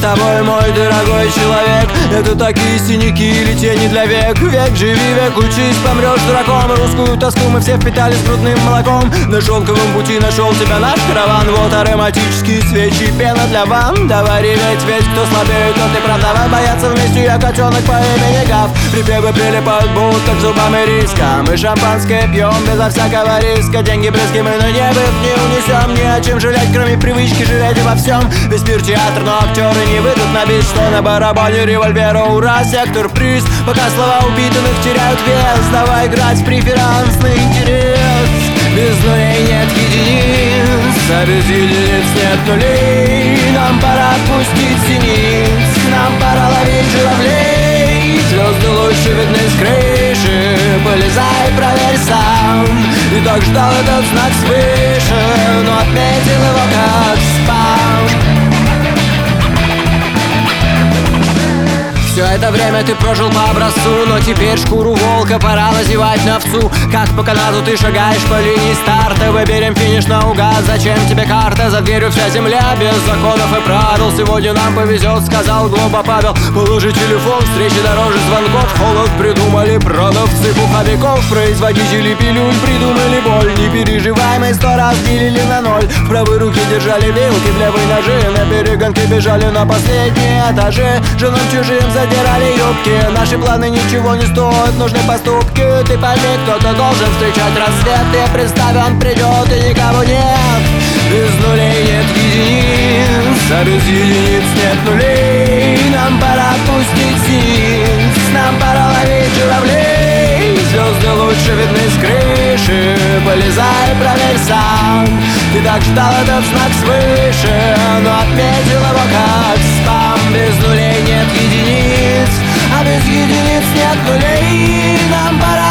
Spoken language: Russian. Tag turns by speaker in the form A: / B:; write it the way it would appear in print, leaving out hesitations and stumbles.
A: тобой, мой дорогой человек. Это такие синяки или тени для век. Век живи, век учись, помрешь дураком. Русскую тоску мы все впитали с грудным молоком. На шелковом пути нашел тебя наш караван. Вот ароматические свечи, пена для ванн. Давай реветь весь, кто слабеет, тот и правдава. Бояться вместе я котенок по имени Гав. Припевы прилипают будто к зубам и риска. Мы шампанское пьем безо всякого риска. Деньги брызги мы на небо не унесем. Не о чем жалеть, кроме привычки жалеть во всем. Весь мир театр, но актеры не выйдут на бис. Что на барабане револьвера, ура, сектор приз. Пока слова убитых теряют вес. Давай играть в преферансный интерес. Без нулей нет единиц, а без единиц нет нулей. Нам пора отпустить синиц, нам пора ловить журавлей. Звезды лучше видны с крыши, полезай, проверь сам. И так ждал этот знак свыше, но отметил его как спам. Все это время ты прожил по образцу, но теперь шкуру волка пора надевать на овцу. Как по канату ты шагаешь по линии старта. Выберем финиш наугад, зачем тебе карта? За дверью вся земля без законов и правил. Сегодня нам повезет, сказал глупо Павел. Положи телефон, встречи дороже звонков. Холод придумали продавцы пуховиков. Производители пилюль придумали боль. Не переживай, мы 100 раз делили на 0. В правой руке держали вилки, в левой ножи. На перегонке бежали на последние этажи. Женам чужим задирали юбки. Наши планы ничего не стоят, нужны поступки. Ты пойми, кто-то должен встречать рассвет. Ты представь, он придет и никого нет. Без нулей нет единиц, а без единиц нет нулей. Нам пора отпустить синиц, нам пора ловить журавлей. Звезды лучше видны с крыши, полезай, проверь сам. Ты так ждал этот знак свыше, но отметил его как спам. Без нулей нет единиц, а без единиц нет нулей. Нам пора